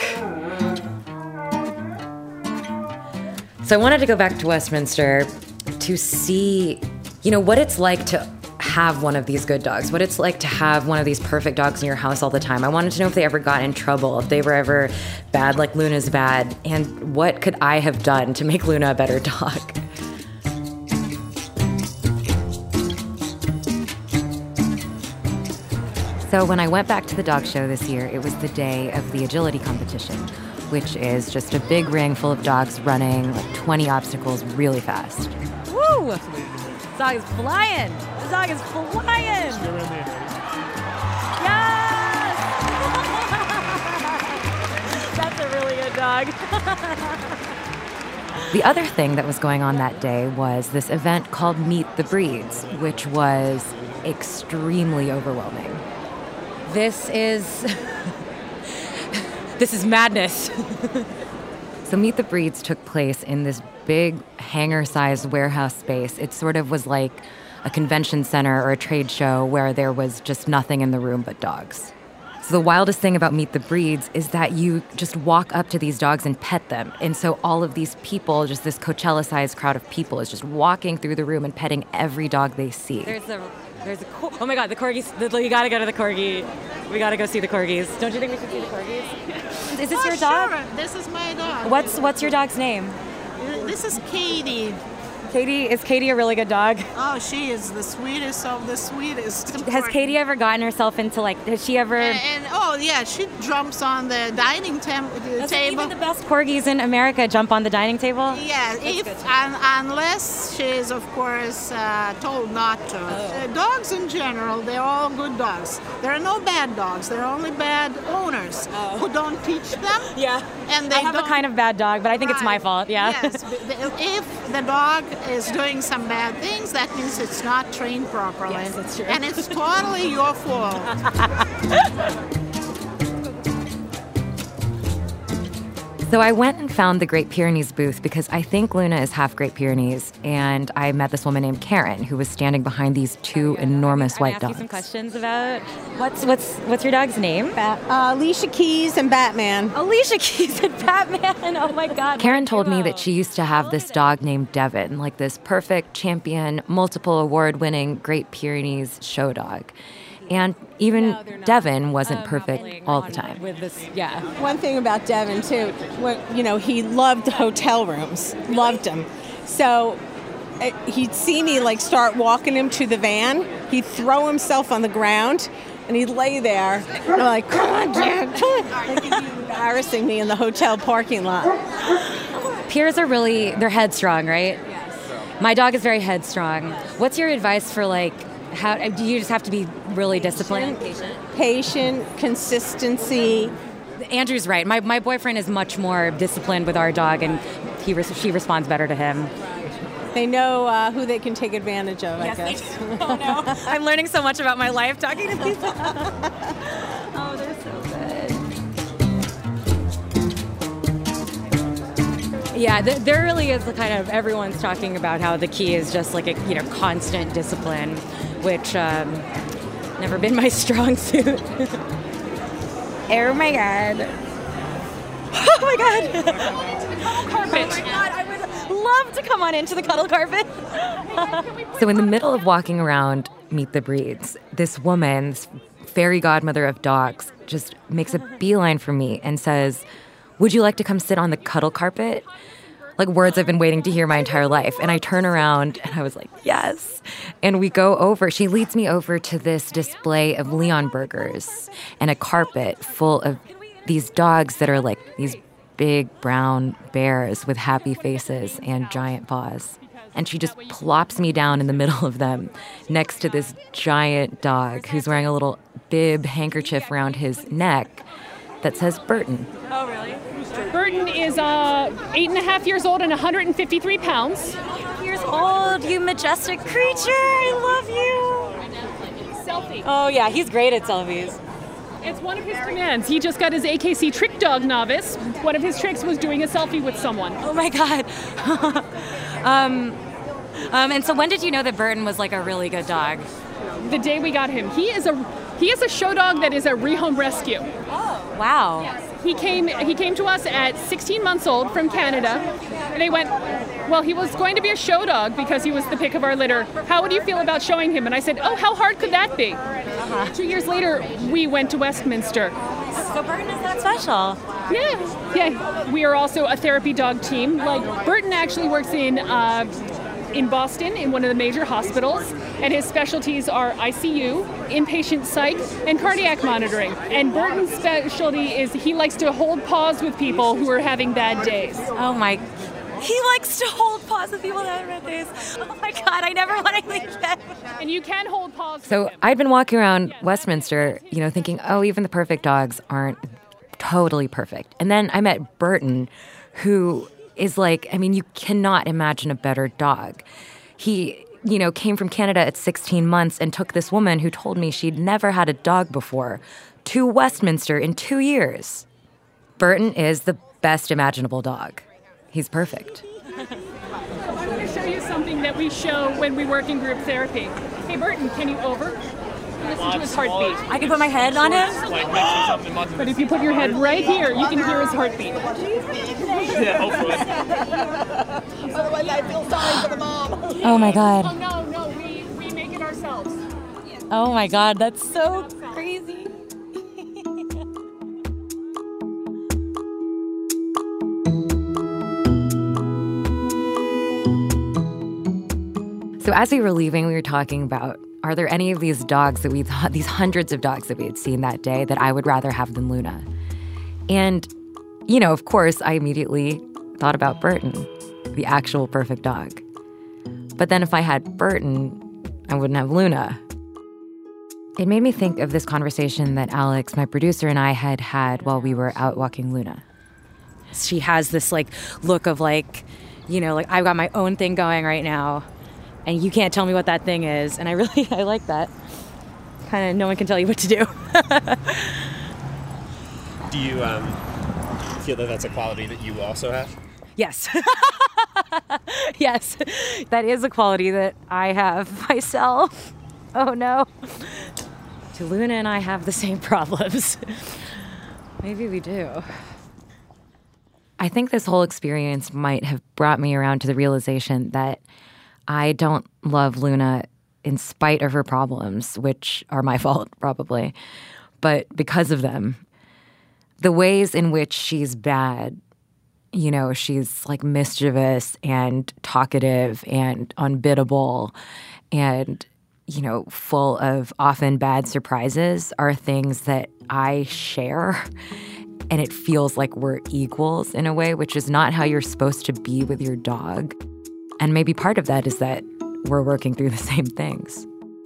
So I wanted to go back to Westminster to see, what it's like to have one of these good dogs, what it's like to have one of these perfect dogs in your house all the time. I wanted to know if they ever got in trouble, if they were ever bad like Luna's bad, and what could I have done to make Luna a better dog? So when I went back to the dog show this year, it was the day of the agility competition, which is just a big ring full of dogs running like 20 obstacles really fast. Woo! This dog is flying! This dog is flying! Yes! That's a really good dog. The other thing that was going on that day was this event called Meet the Breeds, which was extremely overwhelming. This is madness. So Meet the Breeds took place in this big hangar-sized warehouse space. It sort of was like a convention center or a trade show where there was just nothing in the room but dogs. So the wildest thing about Meet the Breeds is that you just walk up to these dogs and pet them. And so all of these people, just this Coachella-sized crowd of people, is just walking through the room and petting every dog they see. Oh my God, the corgis. You gotta go to the corgi. We gotta go see the corgis. Don't you think we should see the corgis? Is this your dog? Sure. This is my dog. What's your dog's name? This is Katie. Is Katie a really good dog? Oh, she is the sweetest of the sweetest. Has Katie ever gotten herself into has she ever? She jumps on the dining table. Even the best corgis in America jump on the dining table? Yeah, unless she is, of course, told not to. Dogs in general, they're all good dogs. There are no bad dogs. There are only bad owners who don't teach them. Yeah. And I have a kind of bad dog, but I think it's my fault. Yeah. Yes. If the dog is doing some bad things, that means it's not trained properly. Yes, that's true. And it's totally your fault. So I went and found the Great Pyrenees booth because I think Luna is half Great Pyrenees, and I met this woman named Karen who was standing behind these two enormous white dogs. Ask you some questions about what's your dog's name? Alicia Keys and Batman. Alicia Keys and Batman. Oh my God. Karen told me that she used to have this dog named Devin, like this perfect champion, multiple award-winning Great Pyrenees show dog. And even Devin wasn't perfect all the time. One thing about Devin, too, he loved hotel rooms, loved them. So he'd see me, start walking him to the van. He'd throw himself on the ground, and he'd lay there. And I'm like, come on, Dad, come on. He'd be embarrassing me in the hotel parking lot. Pyrs are they're headstrong, right? Yes. My dog is very headstrong. What's your advice for, how do you just have to be really disciplined? Patient, consistency. Andrew's right. My boyfriend is much more disciplined with our dog, and she responds better to him. They know who they can take advantage of, I guess. They do. Oh, no. I'm learning so much about my life talking to these dogs. Oh, they're so good. Yeah, there really is everyone's talking about how the key is just a constant discipline, which never been my strong suit. Oh my God. Oh my God. Carpet. Oh my God, I would love to come on into the cuddle carpet. So in the middle of walking around Meet the Breeds, this woman, this fairy godmother of dogs, just makes a beeline for me and says, "Would you like to come sit on the cuddle carpet?" like words I've been waiting to hear my entire life. And I turn around and I was like, yes. And we go over, she leads me over to this display of Leon burgers and a carpet full of these dogs that are like these big brown bears with happy faces and giant paws. And she just plops me down in the middle of them next to this giant dog who's wearing a little bib handkerchief around his neck that says Burton. Oh, really? Burton is 8.5 years old and 153 pounds. 8 years old, you majestic creature. I love you. Selfie. Oh, yeah, he's great at selfies. It's one of his commands. He just got his AKC trick dog novice. One of his tricks was doing a selfie with someone. Oh, my God. And so when did you know that Burton was like a really good dog? The day we got him. He is a show dog that is a rehome rescue. Oh, wow. Yes. He came to us at 16 months old from Canada. And they went, well, he was going to be a show dog because he was the pick of our litter. How would you feel about showing him? And I said, oh, how hard could that be? 2 years later, we went to Westminster. So Burton is that special? Yeah. We are also a therapy dog team. Like, Burton actually works in Boston in one of the major hospitals, and his specialties are ICU, inpatient psych, and cardiac monitoring. And Burton's specialty is he likes to hold paws with people who are having bad days. Oh my, he likes to hold paws with people that have bad days. Oh my God, I never want to leave that. And you can hold paws So with him. I'd been walking around Westminster, thinking, oh, even the perfect dogs aren't totally perfect. And then I met Burton, who is like, you cannot imagine a better dog. He, came from Canada at 16 months and took this woman who told me she'd never had a dog before to Westminster in 2 years. Burton is the best imaginable dog. He's perfect. I want to show you something that we show when we work in group therapy. Hey, Burton, can you over? Listen to his heartbeat. I can put my head on him? But if you put your head right here, you can hear his heartbeat. Yeah, hopefully. Otherwise, I feel sorry for the mom. Oh my God. Oh, no, we make it ourselves. Oh my God, that's so crazy. So as we were leaving, we were talking about, are there any of these dogs that these hundreds of dogs that we had seen that day that I would rather have than Luna? And, of course, I immediately thought about Burton, the actual perfect dog. But then if I had Burton, I wouldn't have Luna. It made me think of this conversation that Alex, my producer, and I had while we were out walking Luna. She has this look of I've got my own thing going right now. And you can't tell me what that thing is. And I like that. Kind of no one can tell you what to do. Do you feel that that's a quality that you also have? Yes. Yes. That is a quality that I have myself. Oh, no. Luna and I have the same problems. Maybe we do. I think this whole experience might have brought me around to the realization that I don't love Luna in spite of her problems, which are my fault, probably, but because of them. The ways in which she's bad, she's mischievous and talkative and unbiddable and, full of often bad surprises are things that I share. And it feels like we're equals in a way, which is not how you're supposed to be with your dog. And maybe part of that is that we're working through the same things.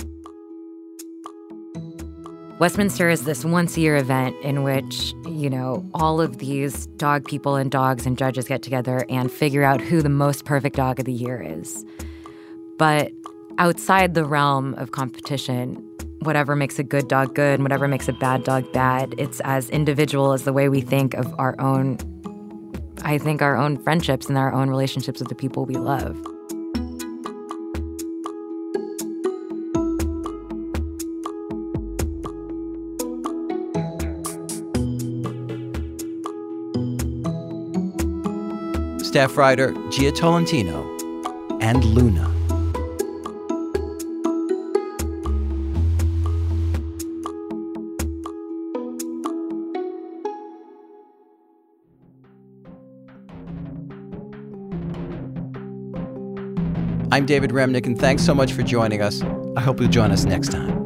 Westminster is this once-a-year event in which, all of these dog people and dogs and judges get together and figure out who the most perfect dog of the year is. But outside the realm of competition, whatever makes a good dog good and whatever makes a bad dog bad, it's as individual as the way we think of our own friendships and our own relationships with the people we love. Staff writer Gia Tolentino and Luna. I'm David Remnick, and thanks so much for joining us. I hope you'll join us next time.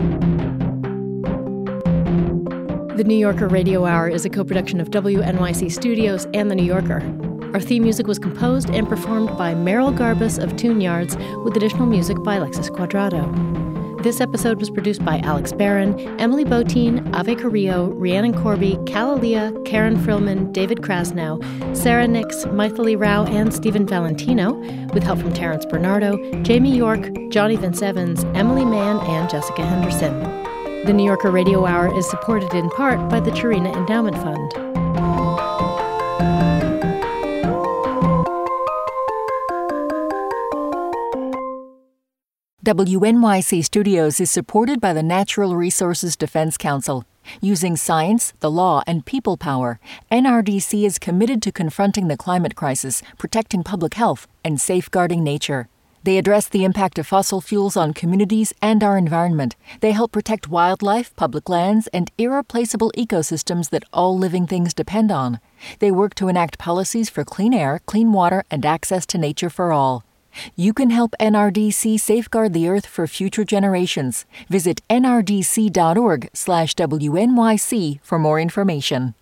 The New Yorker Radio Hour is a co-production of WNYC Studios and The New Yorker. Our theme music was composed and performed by Merrill Garbus of Tune Yards, with additional music by Alexis Cuadrado. This episode was produced by Alex Barron, Emily Botine, Ave Carrillo, Rhiannon Corby, Calalia, Karen Frillman, David Krasnow, Sarah Nix, Maithili Rao, and Stephen Valentino, with help from Terrence Bernardo, Jamie York, Johnny Vince Evans, Emily Mann, and Jessica Henderson. The New Yorker Radio Hour is supported in part by the Chirina Endowment Fund. WNYC Studios is supported by the Natural Resources Defense Council. Using science, the law, and people power, NRDC is committed to confronting the climate crisis, protecting public health, and safeguarding nature. They address the impact of fossil fuels on communities and our environment. They help protect wildlife, public lands, and irreplaceable ecosystems that all living things depend on. They work to enact policies for clean air, clean water, and access to nature for all. You can help NRDC safeguard the Earth for future generations. Visit nrdc.org/WNYC for more information.